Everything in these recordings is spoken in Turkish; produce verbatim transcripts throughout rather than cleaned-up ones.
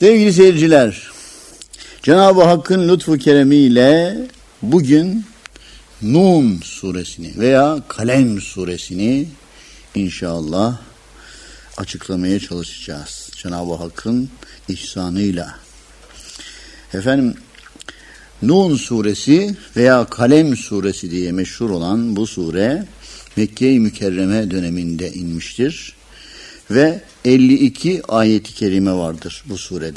Sevgili seyirciler, Cenab-ı Hakk'ın lütfu keremiyle bugün Nun suresini veya Kalem suresini inşallah açıklamaya çalışacağız. Cenab-ı Hakk'ın ihsanıyla. Efendim, Nun suresi veya Kalem suresi diye meşhur olan bu sure Mekke-i Mükerreme döneminde inmiştir ve elli iki ayet-i kerime vardır bu surede.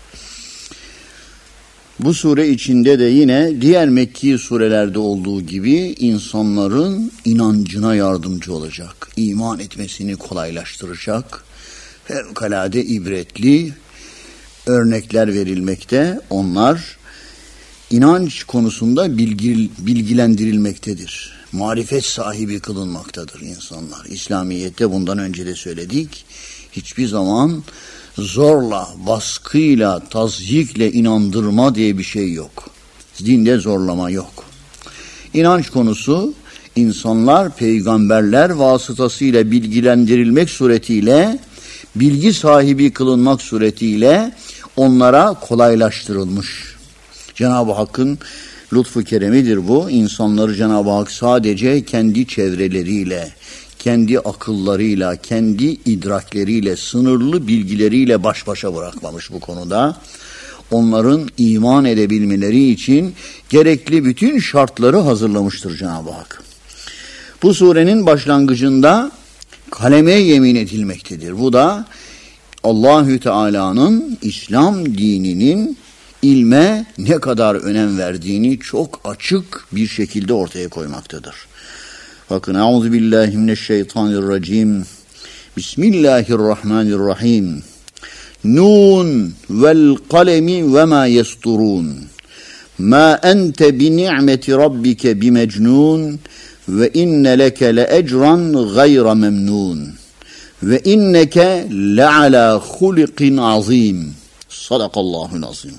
Bu sure içinde de yine diğer Mekki surelerde olduğu gibi insanların inancına yardımcı olacak, iman etmesini kolaylaştıracak, fevkalade ibretli örnekler verilmekte. Onlar inanç konusunda bilgi, bilgilendirilmektedir. Marifet sahibi kılınmaktadır insanlar. İslamiyet'te bundan önce de söyledik. Hiçbir zaman zorla, baskıyla, tazyikle inandırma diye bir şey yok. Dinde zorlama yok. İnanç konusu insanlar peygamberler vasıtasıyla bilgilendirilmek suretiyle, bilgi sahibi kılınmak suretiyle onlara kolaylaştırılmış. Cenab-ı Hakk'ın lütfu keremidir bu. İnsanları Cenab-ı Hak sadece kendi çevreleriyle, kendi akıllarıyla, kendi idrakleriyle, sınırlı bilgileriyle baş başa bırakmamış bu konuda. Onların iman edebilmeleri için gerekli bütün şartları hazırlamıştır Cenab-ı Hak. Bu surenin başlangıcında kaleme yemin edilmektedir. Bu da Allahü Teala'nın İslam dininin ilme ne kadar önem verdiğini çok açık bir şekilde ortaya koymaktadır. Bakın, Euzubillahimineşşeytanirracim. Bismillahirrahmanirrahim. Nun vel kalemi ve ma yesturun. Ma ente bi ni'meti rabbike bi mecnun ve inne leke le ecran gayra memnun. Ve inneke le ala hulikin azim. Sadakallahul azim.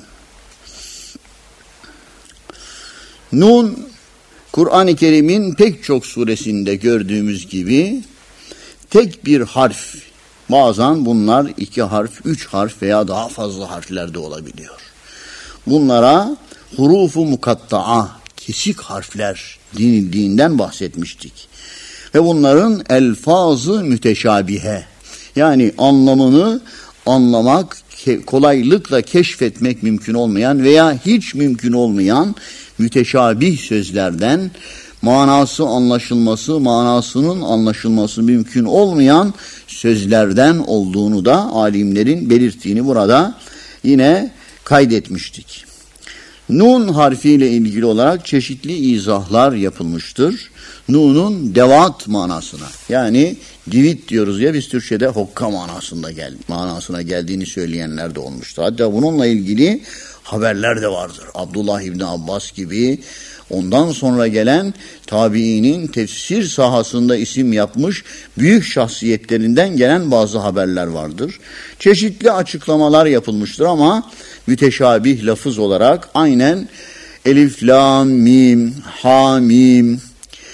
Nun, Kur'an-ı Kerim'in pek çok suresinde gördüğümüz gibi tek bir harf, bazen bunlar iki harf, üç harf veya daha fazla harflerde olabiliyor. Bunlara hurufu mukatta'a, kesik harfler denildiğinden bahsetmiştik. Ve bunların elfazı müteşabihe, yani anlamını anlamak, kolaylıkla keşfetmek mümkün olmayan veya hiç mümkün olmayan müteşabih sözlerden, manası anlaşılması, manasının anlaşılması mümkün olmayan sözlerden olduğunu da alimlerin belirttiğini burada yine kaydetmiştik. Nun harfiyle ilgili olarak çeşitli izahlar yapılmıştır. Nun'un devat manasına, yani divit diyoruz ya biz Türkçe'de, hokka manasında gel, manasına geldiğini söyleyenler de olmuştur. Hatta bununla ilgili haberler de vardır. Abdullah İbni Abbas gibi ondan sonra gelen tabiinin tefsir sahasında isim yapmış büyük şahsiyetlerinden gelen bazı haberler vardır. Çeşitli açıklamalar yapılmıştır ama müteşabih lafız olarak aynen elif, lam, mim, ha, mim,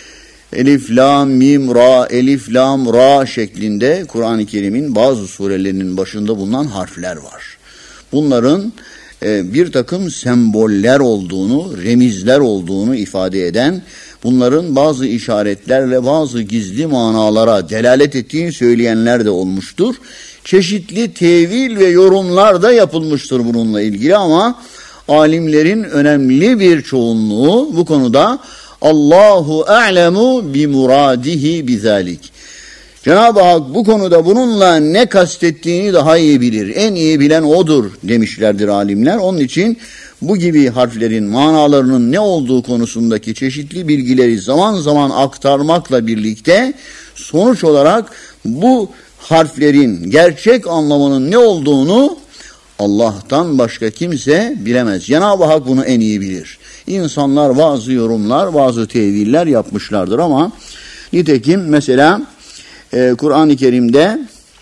elif, lam, mim, ra, elif, lam, ra şeklinde Kur'an-ı Kerim'in bazı surelerinin başında bulunan harfler var. Bunların e, bir takım semboller olduğunu, remizler olduğunu ifade eden, bunların bazı işaretlerle bazı gizli manalara delalet ettiğini söyleyenler de olmuştur. Çeşitli tevil ve yorumlar da yapılmıştır bununla ilgili ama alimlerin önemli bir çoğunluğu bu konuda Allahu a'lemu bi muradihi bizalik. Cenab-ı Hak bu konuda bununla ne kastettiğini daha iyi bilir. En iyi bilen odur demişlerdir alimler. Onun için bu gibi harflerin manalarının ne olduğu konusundaki çeşitli bilgileri zaman zaman aktarmakla birlikte sonuç olarak bu harflerin gerçek anlamının ne olduğunu Allah'tan başka kimse bilemez. Cenab-ı Hak bunu en iyi bilir. İnsanlar bazı yorumlar, bazı teviller yapmışlardır ama nitekim mesela e, Kur'an-ı Kerim'de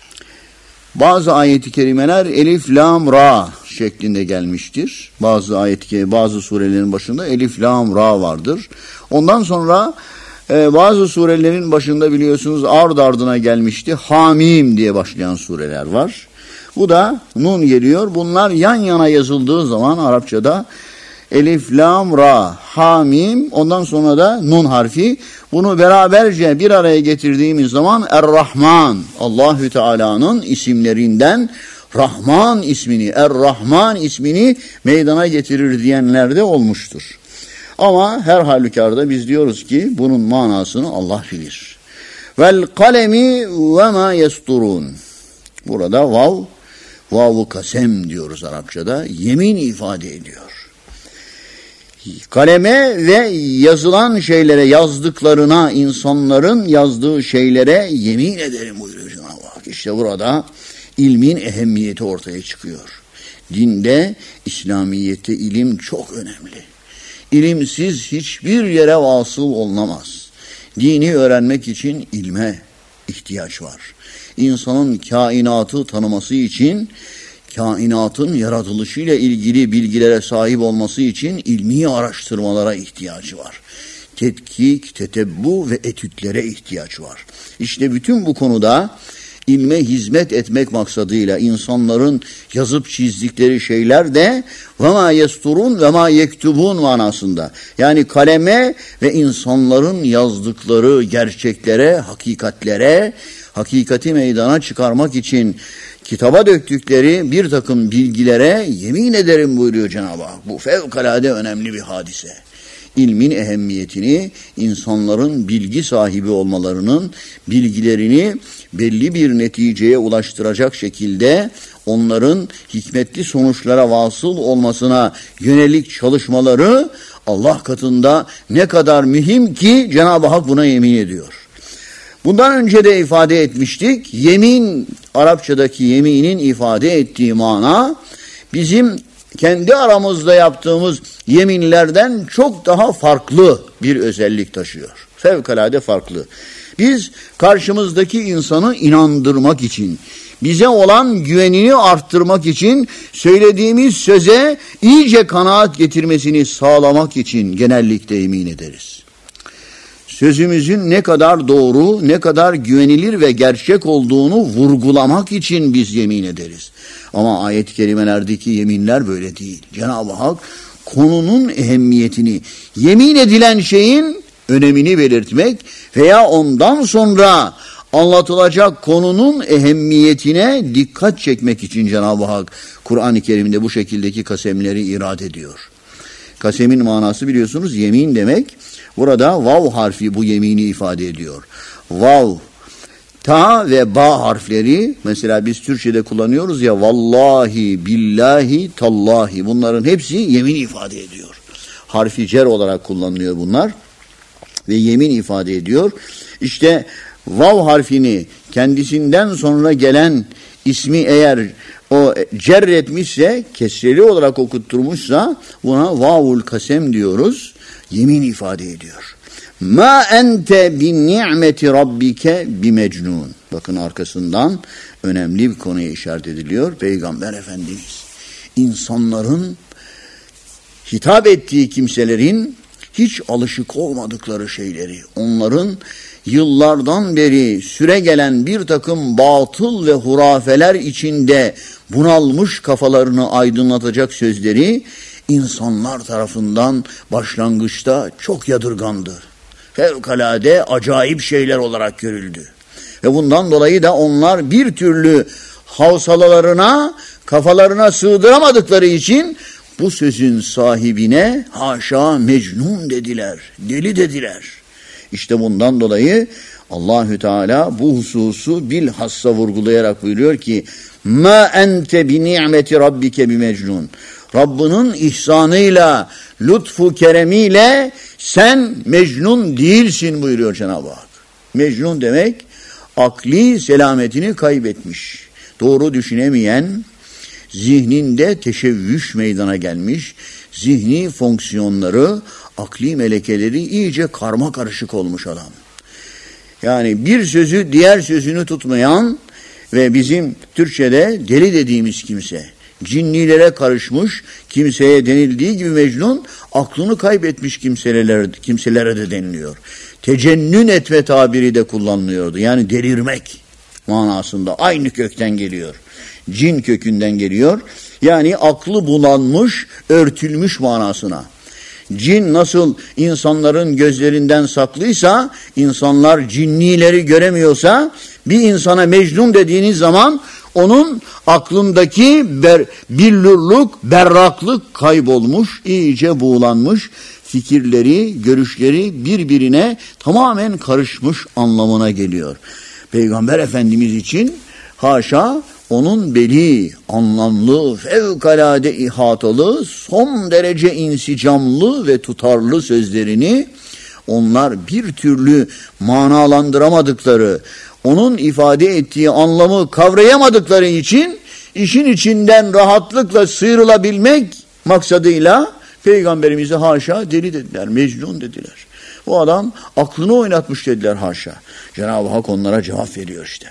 bazı ayet-i kerimeler elif, lam, ra şeklinde gelmiştir. Bazı ayet-i bazı surelerin başında elif, lam, ra vardır. Ondan sonra e, bazı surelerin başında biliyorsunuz ard ardına gelmişti. Hamim diye başlayan sureler var. Bu da nun geliyor. Bunlar yan yana yazıldığı zaman Arapçada elif, lam, ra, ha, mim, ondan sonra da nun harfi. Bunu beraberce bir araya getirdiğimiz zaman Er-Rahman, Allahü Teala'nın isimlerinden Rahman ismini, Er-Rahman ismini meydana getirir diyenler de olmuştur. Ama her halükarda biz diyoruz ki bunun manasını Allah bilir. Vel kalemi ve ma yesturun. Burada vav, vav-u kasem diyoruz Arapçada. Yemin ifade ediyor. Kaleme ve yazılan şeylere, yazdıklarına, insanların yazdığı şeylere yemin ederim buyuruyor Cenab-ı Hak. İşte burada ilmin ehemmiyeti ortaya çıkıyor. Dinde, İslamiyette ilim çok önemli. İlimsiz hiçbir yere vasıl olunamaz. Dini öğrenmek için ilme ihtiyaç var. İnsanın kainatı tanıması için, kainatın yaratılışıyla ilgili bilgilere sahip olması için ilmi araştırmalara ihtiyacı var. Tetkik, tetebbu ve etütlere ihtiyaç var. İşte bütün bu konuda ilme hizmet etmek maksadıyla insanların yazıp çizdikleri şeyler de وَمَا يَسْتُرُونَ وَمَا يَكْتُبُونَ manasında. Yani kaleme ve insanların yazdıkları gerçeklere, hakikatlere, hakikati meydana çıkarmak için kitaba döktükleri bir takım bilgilere yemin ederim buyuruyor Cenab-ı Hak. Bu fevkalade önemli bir hadise. İlmin ehemmiyetini, insanların bilgi sahibi olmalarının, bilgilerini belli bir neticeye ulaştıracak şekilde onların hikmetli sonuçlara vasıl olmasına yönelik çalışmaları Allah katında ne kadar mühim ki Cenab-ı Hak buna yemin ediyor. Bundan önce de ifade etmiştik. Yemin, Arapçadaki yeminin ifade ettiği mana bizim kendi aramızda yaptığımız yeminlerden çok daha farklı bir özellik taşıyor. Fevkalade farklı. Biz karşımızdaki insanı inandırmak için, bize olan güvenini arttırmak için, söylediğimiz söze iyice kanaat getirmesini sağlamak için genellikle yemin ederiz. Sözümüzün ne kadar doğru, ne kadar güvenilir ve gerçek olduğunu vurgulamak için biz yemin ederiz. Ama ayet-i kerimelerdeki yeminler böyle değil. Cenab-ı Hak konunun ehemmiyetini, yemin edilen şeyin önemini belirtmek veya ondan sonra anlatılacak konunun ehemmiyetine dikkat çekmek için Cenab-ı Hak Kur'an-ı Kerim'de bu şekildeki kasemleri irad ediyor. Kasemin manası biliyorsunuz yemin demek. Burada vav harfi bu yemini ifade ediyor. Vav, ta ve ba harfleri mesela biz Türkçe'de kullanıyoruz ya vallahi, billahi, tallahi bunların hepsi yemin ifade ediyor. Harfi cer olarak kullanılıyor bunlar ve yemin ifade ediyor. İşte vav harfini kendisinden sonra gelen ismi eğer o cerretmişse, kesreli olarak okutturmuşsa buna vavul kasem diyoruz. Yemin ifade ediyor. Ma ente bin ni'meti rabbike bimecnun. Bakın arkasından önemli bir konuya işaret ediliyor. Peygamber Efendimiz insanların hitap ettiği kimselerin hiç alışık olmadıkları şeyleri, onların yıllardan beri süre gelen bir takım batıl ve hurafeler içinde bunalmış kafalarını aydınlatacak sözleri insanlar tarafından başlangıçta çok yadırgandı. Fevkalade acayip şeyler olarak görüldü. Ve bundan dolayı da onlar bir türlü havsalalarına, kafalarına sığdıramadıkları için bu sözün sahibine haşa mecnun dediler, deli dediler. İşte bundan dolayı Allahü Teala bu hususu bilhassa vurgulayarak buyuruyor ki ma ente bi ni'meti rabbike bi mecnun. Rabbinin ihsanıyla, lütfu keremiyle sen mecnun değilsin buyuruyor Cenab-ı Hak. Mecnun demek akli selametini kaybetmiş, doğru düşünemeyen, zihninde teşebbüs meydana gelmiş, zihni fonksiyonları, akli melekeleri iyice karma karışık olmuş adam. Yani bir sözü diğer sözünü tutmayan ve bizim Türkçe'de deli dediğimiz kimse, cinnilere karışmış kimseye denildiği gibi mecnun, aklını kaybetmiş kimselere, kimselere de deniliyor. Tecennün etme tabiri de kullanılıyordu. Yani delirmek manasında aynı kökten geliyor. Cin kökünden geliyor. Yani aklı bulanmış, örtülmüş manasına. Cin nasıl insanların gözlerinden saklıysa, insanlar cinnileri göremiyorsa, bir insana Mecnun dediğiniz zaman onun aklındaki ber, billurluk, berraklık kaybolmuş, iyice buğulanmış, fikirleri, görüşleri birbirine tamamen karışmış anlamına geliyor. Peygamber Efendimiz için haşa onun beli, anlamlı, fevkalade ihatalı, son derece insicamlı ve tutarlı sözlerini onlar bir türlü manalandıramadıkları, onun ifade ettiği anlamı kavrayamadıkları için işin içinden rahatlıkla sıyrılabilmek maksadıyla Peygamberimizi haşa deli dediler, Mecnun dediler. Bu adam aklını oynatmış dediler haşa. Cenab-ı Hak onlara cevap veriyor işte.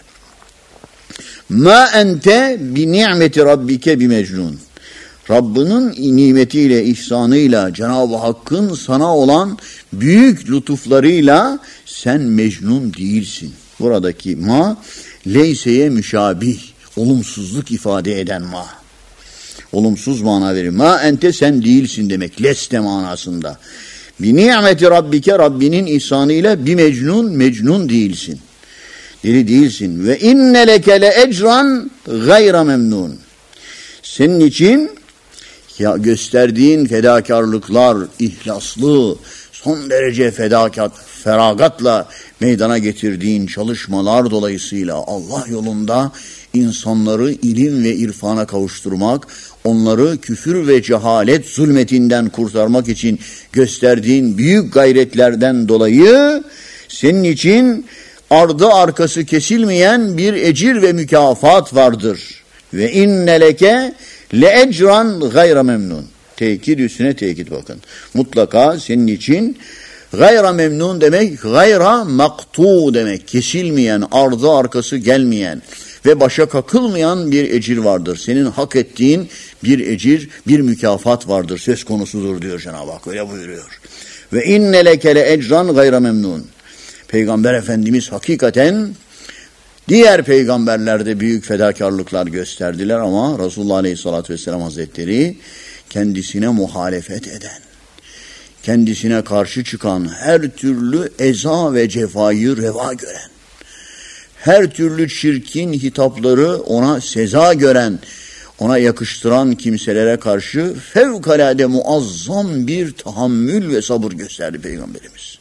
Ma ente bi ni'meti rabbike bi mecnun. Rabbinin nimetiyle, ihsanıyla, Cenab-ı Hakk'ın sana olan büyük lütuflarıyla sen mecnun değilsin. Buradaki ma, leyseye müşabih, olumsuzluk ifade eden ma. Olumsuz mana verir. Ma ente sen değilsin demek, leste manasında. Bi ni'meti rabbike, Rabbinin ihsanıyla bi mecnun, mecnun değilsin. Deli değilsin. Ve inne leke le ecran gayra memnun. Senin için ya gösterdiğin fedakarlıklar, ihlaslı, son derece fedakat, feragatla meydana getirdiğin çalışmalar dolayısıyla Allah yolunda insanları ilim ve irfana kavuşturmak, onları küfür ve cehalet zulmetinden kurtarmak için gösterdiğin büyük gayretlerden dolayı senin için ardı arkası kesilmeyen bir ecir ve mükafat vardır. Ve inne leke le ecran gayra memnun. Tekit üstüne tekit bakın. Mutlaka senin için gayra memnun demek, gayra maktu demek. Kesilmeyen, ardı arkası gelmeyen ve başa kakılmayan bir ecir vardır. Senin hak ettiğin bir ecir, bir mükafat vardır. Söz konusudur diyor Cenab-ı Hak. Öyle buyuruyor. Ve inne leke le ecran gayra memnun. Peygamber Efendimiz hakikaten diğer peygamberlerde büyük fedakarlıklar gösterdiler ama Resulullah Aleyhisselatü Vesselam Hazretleri kendisine muhalefet eden, kendisine karşı çıkan, her türlü eza ve cefayı reva gören, her türlü çirkin hitapları ona seza gören, ona yakıştıran kimselere karşı fevkalade muazzam bir tahammül ve sabır gösterdi Peygamberimiz.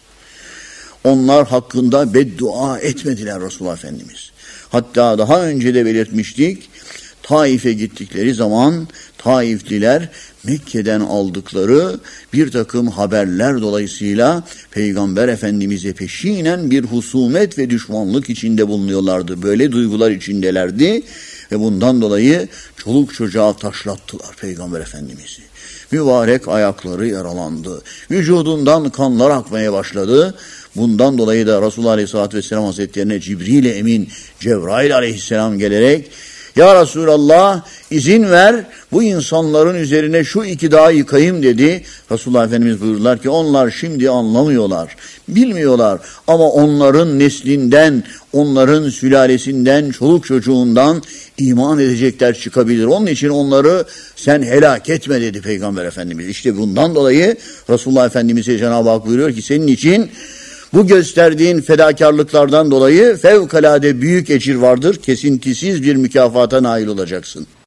Onlar hakkında beddua etmediler Resulullah Efendimiz. Hatta daha önce de belirtmiştik, Taif'e gittikleri zaman Taifliler Mekke'den aldıkları bir takım haberler dolayısıyla Peygamber Efendimiz'e peşinen bir husumet ve düşmanlık içinde bulunuyorlardı. Böyle duygular içindelerdi ve bundan dolayı çoluk çocuğa taşlattılar Peygamber Efendimiz'i. Mübarek ayakları yaralandı. Vücudundan kanlar akmaya başladı. Bundan dolayı da Resulullah Aleyhisselatü Vesselam Hazretlerine Cibril-i Emin, Cebrail Aleyhisselam gelerek ya Resulallah izin ver bu insanların üzerine şu iki dağı yıkayım dedi. Resulullah Efendimiz buyurdular ki onlar şimdi anlamıyorlar, bilmiyorlar ama onların neslinden, onların sülalesinden, çoluk çocuğundan iman edecekler çıkabilir. Onun için onları sen helak etme dedi Peygamber Efendimiz. İşte bundan dolayı Resulullah Efendimiz'e Cenab-ı Hak buyuruyor ki senin için bu gösterdiğin fedakarlıklardan dolayı fevkalade büyük ecir vardır. Kesintisiz bir mükafata nail olacaksın.